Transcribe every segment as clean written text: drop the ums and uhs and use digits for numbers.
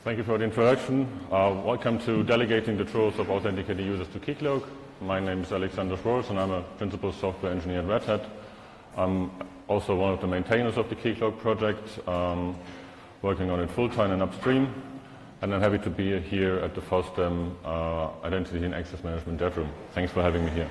Thank you for the introduction. Welcome to Delegating the Tools of Authenticating Users to Keycloak. My name is Alexander Schwarz and I'm a Principal Software Engineer at Red Hat. I'm also one of the maintainers of the Keycloak project, working on it full-time and upstream. And I'm happy to be here at the FOSDEM Identity and Access Management Dev Room. Thanks for having me here.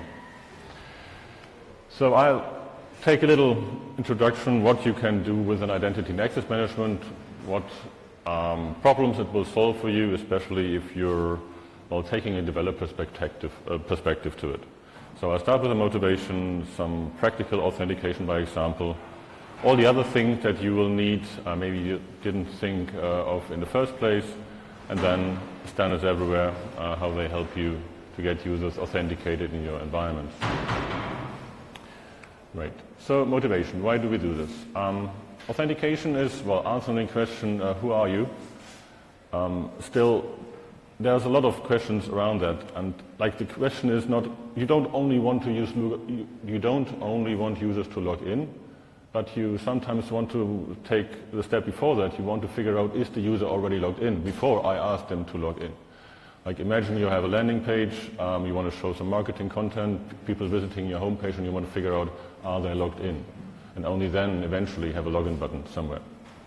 So I'll take a little introduction, what you can do with an identity and access management, what problems it will solve for you, especially if you're taking a developer perspective to it. So I'll start with the motivation, some practical authentication by example, all the other things that you will need, maybe you didn't think of in the first place, and then standards everywhere, how they help you to get users authenticated in your environment. Right, so motivation, why do we do this? Authentication is, well, answering the question, who are you? Still, there's a lot of questions around that, and like the question is not, you don't only want users to log in, but you sometimes want to take the step before that. You want to figure out, is the user already logged in before I ask them to log in? Like imagine you have a landing page, you want to show some marketing content, people visiting your homepage, and you want to figure out, are they logged in? And only then eventually have a login button somewhere.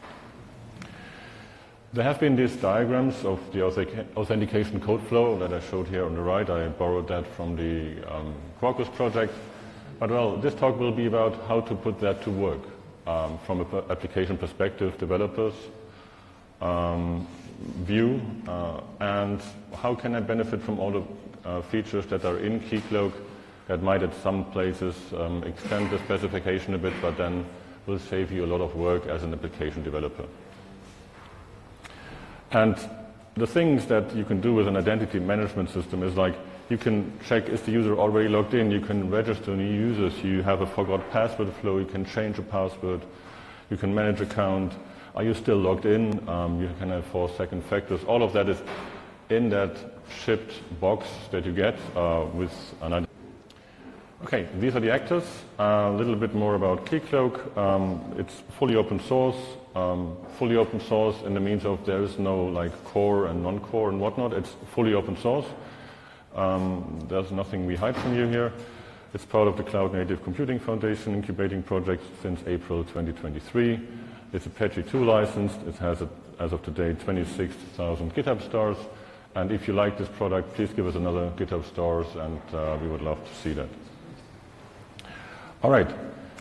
There have been these diagrams of the authentication code flow that I showed here on the right. I borrowed that from the Quarkus project. But well, this talk will be about how to put that to work from an application perspective, developers view, and how can I benefit from all the features that are in Keycloak that might at some places extend the specification a bit, but then will save you a lot of work as an application developer. And the things that you can do with an identity management system is like, you can check, is the user already logged in? You can register new users. You have a forgot password flow. You can change a password. You can manage account. Are you still logged in? You can have 4-second factors. All of that is in that shipped box that you get with an identity. Okay, these are the actors. A little bit more about Keycloak. It's fully open source. Fully open source in the means of there is no like core and non-core and whatnot. It's fully open source. There's nothing we hide from you here. It's part of the Cloud Native Computing Foundation incubating project since April 2023. It's Apache 2 licensed. It has, as of today, 26,000 GitHub stars. And if you like this product, please give us another GitHub stars, and we would love to see that. All right.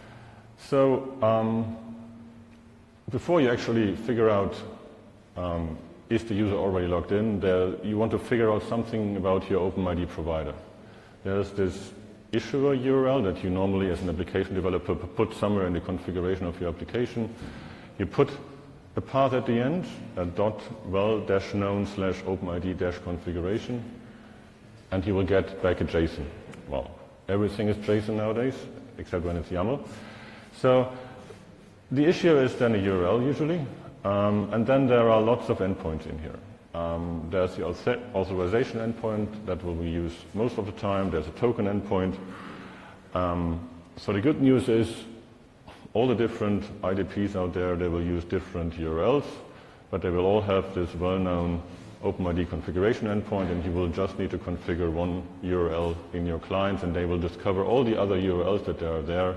So before you actually figure out is the user already logged in, you want to figure out something about your OpenID provider. There's this issuer URL that you normally, as an application developer, put somewhere in the configuration of your application. You put a path at the end, a .well-known/OpenID-configuration, and you will get back a JSON. Well, everything is JSON nowadays, except when it's YAML. So the issue is then a URL usually, and then there are lots of endpoints in here. There's the authorization endpoint that will be used most of the time. There's a token endpoint. So the good news is all the different IDPs out there, they will use different URLs, but they will all have this well-known OpenID configuration endpoint, and you will just need to configure one URL in your clients, and they will discover all the other URLs that are there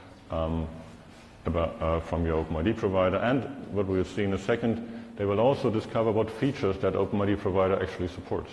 from your OpenID provider. And what we'll see in a second, they will also discover what features that OpenID provider actually supports.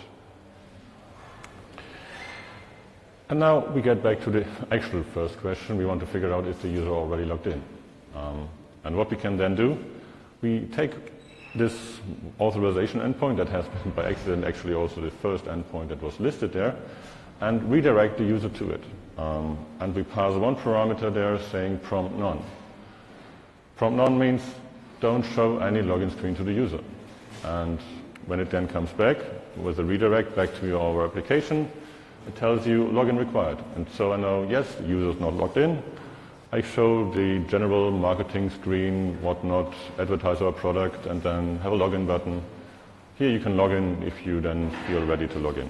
And now we get back to the actual first question. We want to figure out, is the user already logged in? And what we can then do, we take this authorization endpoint that has been by accident actually also the first endpoint that was listed there, and redirect the user to it. And we pass one parameter there saying prompt none. Prompt none means don't show any login screen to the user. And when it then comes back with a redirect back to our application, it tells you login required. And so I know, yes, the user is not logged in. I show the general marketing screen, whatnot, advertise our product, and then have a login button. Here you can log in if you then feel ready to log in.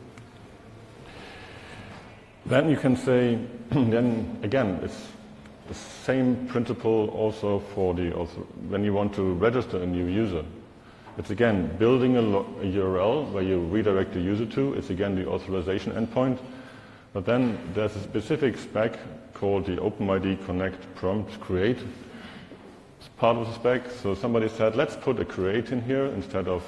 Then you can say, then again, it's the same principle also for when you want to register a new user. It's again building a URL where you redirect the user to. It's again the authorization endpoint. But then there's a specific spec called the OpenID Connect prompt create. It's part of the spec. So somebody said, let's put a create in here instead of,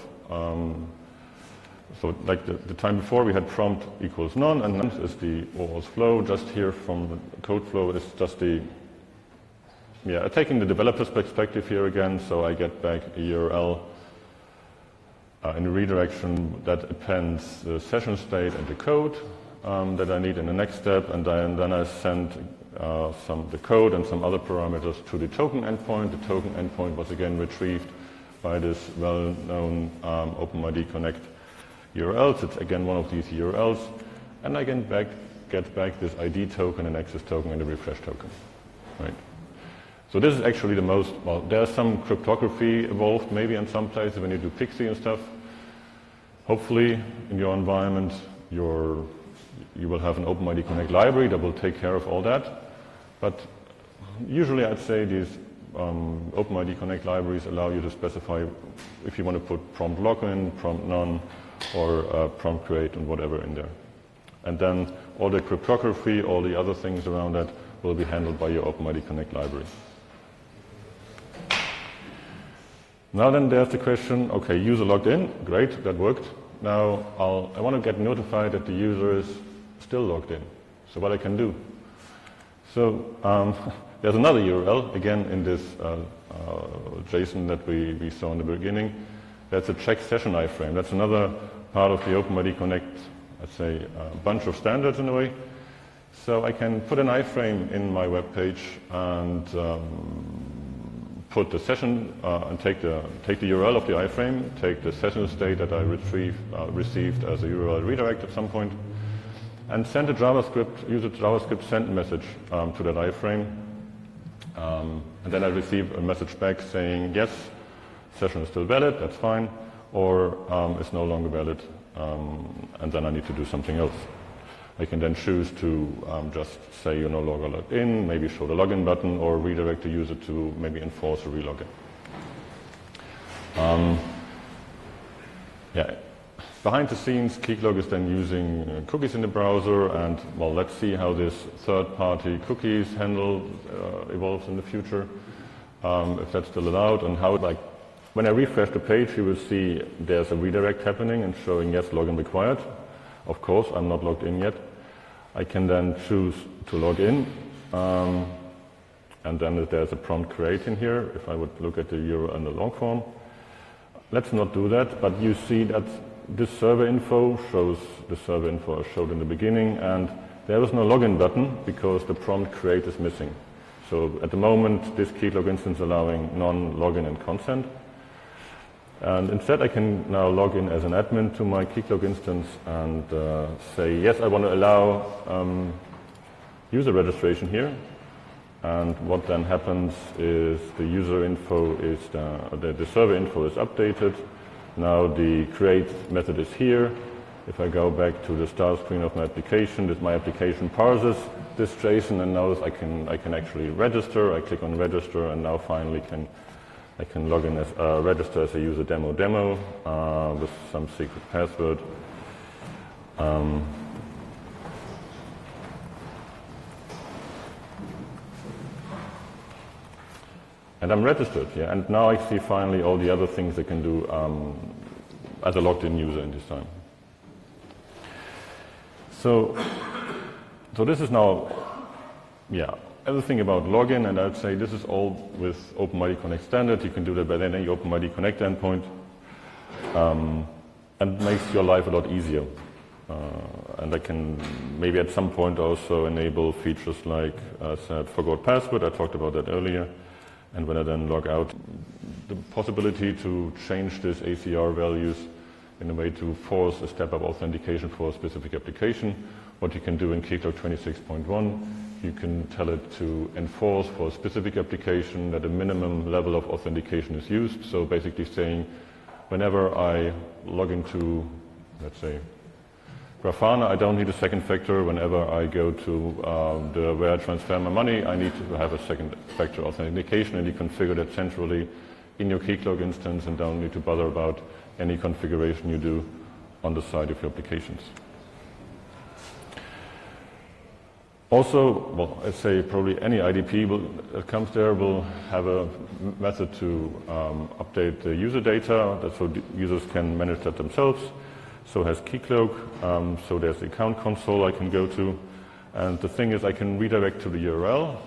so like the time before we had prompt equals none, and none is the OAuth flow. Just here from the code flow is just the, taking the developer's perspective here again. So I get back a URL in a redirection that appends the session state and the code that I need in the next step, and then I send the code and some other parameters to the token endpoint. The token endpoint was again retrieved by this well-known OpenID Connect URLs. It's again one of these URLs, and I get back this ID token and access token and the refresh token. Right. So this is actually the most, well, there's some cryptography involved maybe in some places when you do PXE and stuff. Hopefully in your environment you will have an OpenID Connect library that will take care of all that. But usually I'd say these OpenID Connect libraries allow you to specify if you want to put prompt login, prompt none, or prompt create and whatever in there. And then all the cryptography, all the other things around that will be handled by your OpenID Connect library. Now then there's the question, okay, user logged in, great, that worked. Now I want to get notified that the user is still logged in. So what I can do? So there's another URL, again in this JSON that we saw in the beginning. That's a check session iframe. That's another part of the OpenID Connect, let's say, bunch of standards in a way. So I can put an iframe in my web page and put the session and take the URL of the iframe, take the session state that I received as a URL redirect at some point, and send a JavaScript, use a JavaScript send message to that iframe. And then I receive a message back saying, yes, session is still valid, that's fine, or it's no longer valid, and then I need to do something else. I can then choose to just say you're no longer logged in, maybe show the login button, or redirect the user to maybe enforce a relogin. Behind the scenes, Keycloak is then using cookies in the browser, and well, let's see how this third-party cookies handle evolves in the future, if that's still allowed, and how, like, when I refresh the page, you will see there's a redirect happening and showing yes, login required. Of course, I'm not logged in yet. I can then choose to log in, and then there's a prompt create in here, if I would look at the URL in the long form. Let's not do that, but you see that this server info shows the server info I showed in the beginning, and there is no login button because the prompt create is missing. So at the moment, this Keycloak instance allowing non-login and consent. And instead, I can now log in as an admin to my Keycloak instance and say, yes, I want to allow user registration here. And what then happens is the user info is, the server info is updated. Now the create method is here. If I go back to the start screen of my application, my application parses this JSON and knows I can actually register. I click on register and now finally I can log in as register as a user demo with some secret password. And I'm registered, yeah. And now I see finally all the other things I can do as a logged-in user in this time. So this is now, everything about login, and I'd say this is all with OpenID Connect standard. You can do that by any OpenID Connect endpoint, and makes your life a lot easier. And I can maybe at some point also enable features like I said, forgot password. I talked about that earlier. And when I then log out, the possibility to change this ACR values in a way to force a step-up authentication for a specific application. What you can do in Keycloak 26.1, you can tell it to enforce for a specific application that a minimum level of authentication is used. So basically saying, whenever I log into, let's say, Grafana, I don't need a second factor. Whenever I go to where I transfer my money, I need to have a second factor authentication, and you configure that centrally in your Keycloak instance and don't need to bother about any configuration you do on the side of your applications. Also, well, I'd say probably any IDP that comes there will have a method to update the user data, so users can manage that themselves. So has Keycloak, so there's the account console I can go to. And the thing is, I can redirect to the URL,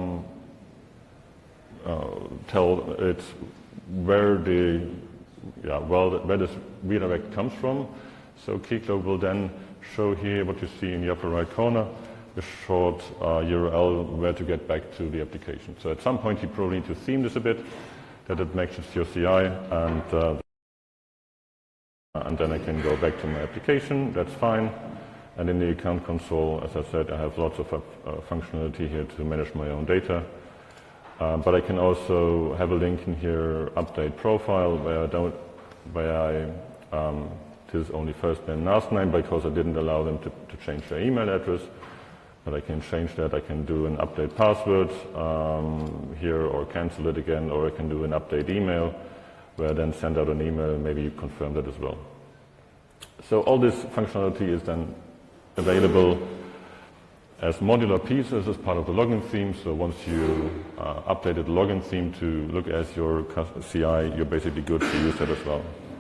tell it where this redirect comes from. So Keycloak will then show here what you see in the upper right corner, a short URL where to get back to the application. So at some point you probably need to theme this a bit, that it matches your CI, and then I can go back to my application, that's fine. And in the account console, as I said, I have lots of functionality here to manage my own data. But I can also have a link in here, update profile, this is only first name, last name, because I didn't allow them to change their email address. But I can change that. I can do an update password here, or cancel it again, or I can do an update email, where I then send out an email and maybe confirm that as well. So all this functionality is then available as modular pieces as part of the login theme. So once you updated the login theme to look as your CI, you're basically good to use that as well.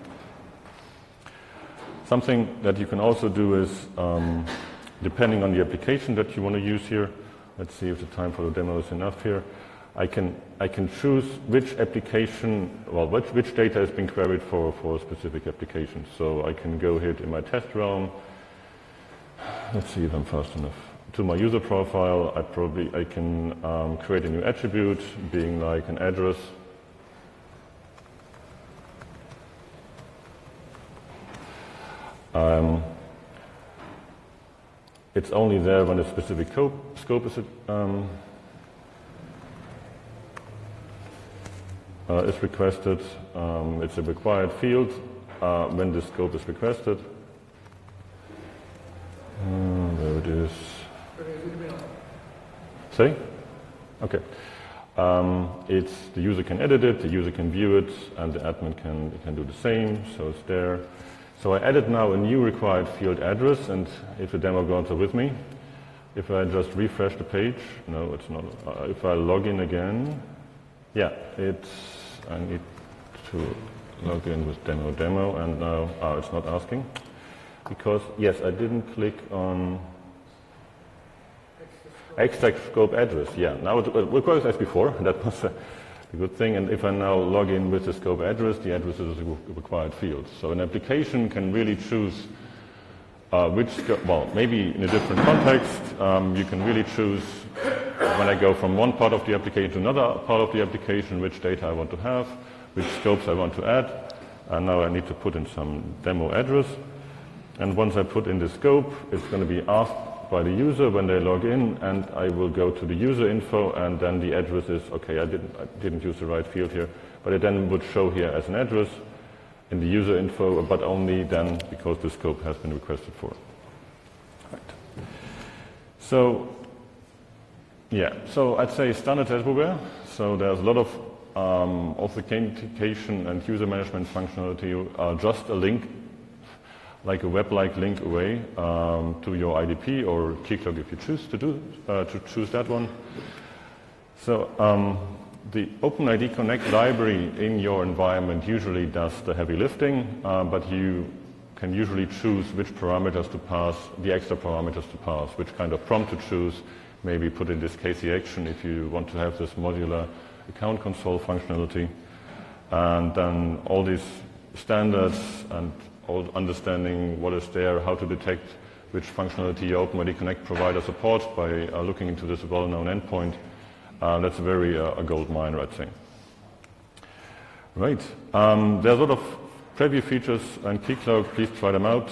Something that you can also do is, depending on the application that you want to use here, let's see if the time for the demo is enough here. I can choose which application, well, which data has been queried for a specific application. So I can go here in my test realm. Let's see if I'm fast enough. To my user profile, I can create a new attribute, being like an address. It's only there when a specific scope is requested. It's a required field when the scope is requested. There it is. Say? Okay. It's the user can edit it, the user can view it, and the admin can do the same. So it's there. So I added now a new required field address, and if the demo goes with me, if I just refresh the page, no, it's not. If I log in again, yeah, I need to log in with demo, and now it's not asking. Because, yes, I didn't click on extract scope address. Yeah, now it works as before. That was a good thing. And if I now log in with the scope address, the address is a required field. So an application can really choose maybe in a different context, you can really choose when I go from one part of the application to another part of the application, which data I want to have, which scopes I want to add. And now I need to put in some demo address. And once I put in the scope, it's going to be asked by the user when they log in, and I will go to the user info, and then the address is, okay, I didn't use the right field here, but it then would show here as an address in the user info, but only then because the scope has been requested for. Right. So, yeah, so I'd say standard everywhere. So there's a lot of authentication and user management functionality, just a link, like a web-like link away to your IDP or Keycloak if you choose to choose that one. So the OpenID Connect library in your environment usually does the heavy lifting, but you can usually choose which parameters to pass, the extra parameters to pass, which kind of prompt to choose, maybe put in this KC action if you want to have this modular account console functionality, and then all these standards and all understanding what is there, how to detect which functionality OpenID Connect provider supports by looking into this well-known endpoint. That's a gold mine, I'd say. Right. There's a lot of preview features in Keycloak. Please try them out.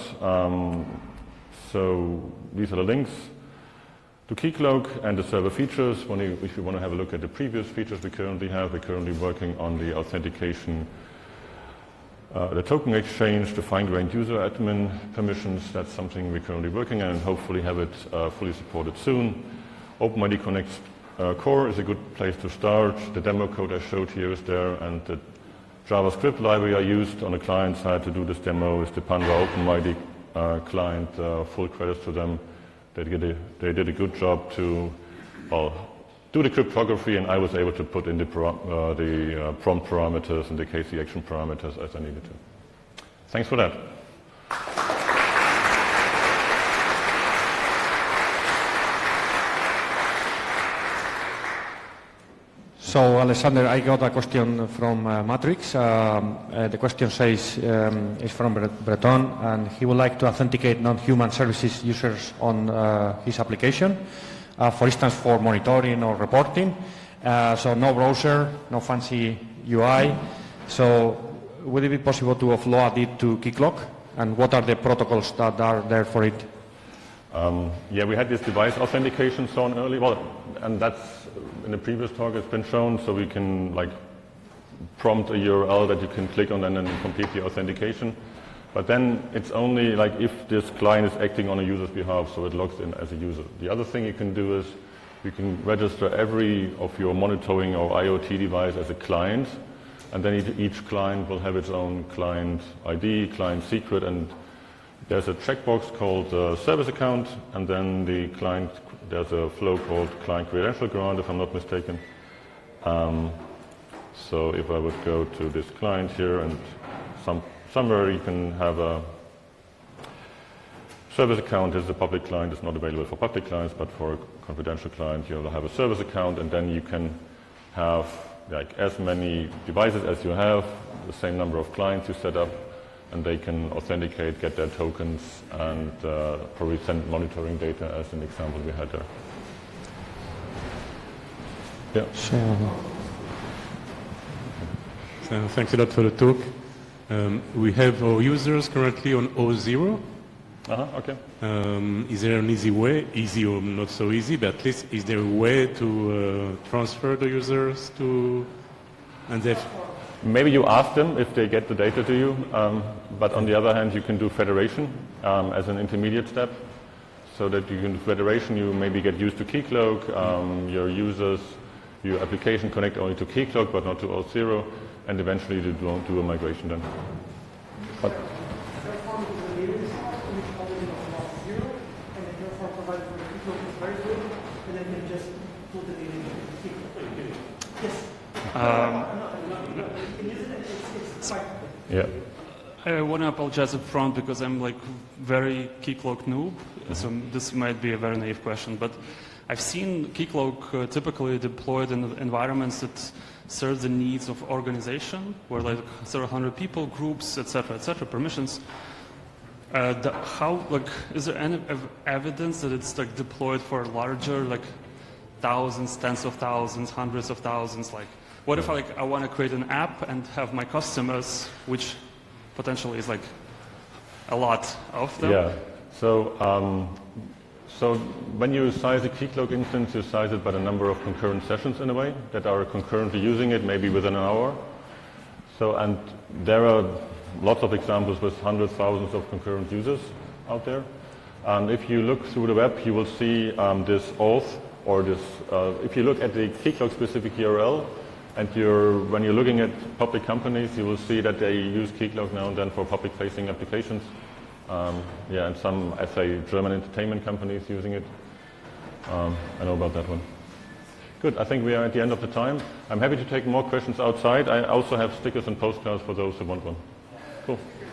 So these are the links to Keycloak and the server features. If you want to have a look at the previous features we currently have, we're currently working on the authentication, the token exchange, the fine-grained user admin permissions. That's something we're currently working on, and hopefully have it fully supported soon. OpenID Connect core is a good place to start. The demo code I showed here is there, and the JavaScript library I used on the client side to do this demo is the Panzer OpenMIDI client. Full credits to them. They did a good job to do the cryptography, and I was able to put in the prompt parameters and the KC action parameters as I needed to. Thanks for that. So, Alexander, I got a question from Matrix. The question says, is from Breton, and he would like to authenticate non-human services users on his application, for instance, for monitoring or reporting. So no browser, no fancy UI. So would it be possible to offload it to Keycloak? And what are the protocols that are there for it? Yeah, we had this device authentication shown earlier. Well, and that's in the previous talk it's been shown, so we can like prompt a URL that you can click on and then complete the authentication. But then it's only like if this client is acting on a user's behalf, so it logs in as a user. The other thing you can do is you can register every of your monitoring or IoT device as a client, and then each client will have its own client ID, client secret, and there's a checkbox called service account, and then the client, there's a flow called client credential grant, if I'm not mistaken. So if I would go to this client here, and somewhere you can have a service account is a public client. It's not available for public clients, but for a confidential client, you'll have a service account, and then you can have like as many devices as you have, the same number of clients you set up, and they can authenticate, get their tokens, and probably send monitoring data as an example we had there. Yeah. So thanks a lot for the talk. We have our users currently on O0. Okay. Is there an easy way, easy or not so easy, but at least is there a way to transfer the users to, and if maybe you ask them if they get the data to you, but on the other hand, you can do federation as an intermediate step, so that you can do federation. You maybe get used to Keycloak. Your users, your application connect only to Keycloak, but not to O0, and eventually you do a migration then. But yeah. I want to apologize up front because I'm like very Keycloak noob, so this might be a very naive question, but I've seen Keycloak typically deployed in environments that serve the needs of organization, where like several hundred people, groups, etc., permissions. Is there any evidence that it's like deployed for larger, like thousands, tens of thousands, hundreds of thousands? Like, what if I want to create an app and have my customers, which potentially is like a lot of them? Yeah. So when you size a Keycloak instance, you size it by the number of concurrent sessions in a way that are concurrently using it, maybe within an hour. So, and there are lots of examples with hundreds, thousands of concurrent users out there. And if you look through the web, you will see this auth, or this, if you look at the Keycloak specific URL, and when you're looking at public companies, you will see that they use Keycloak now and then for public-facing applications. Yeah, and some, I say, German entertainment companies using it. I know about that one. Good, I think we are at the end of the time. I'm happy to take more questions outside. I also have stickers and postcards for those who want one. Cool.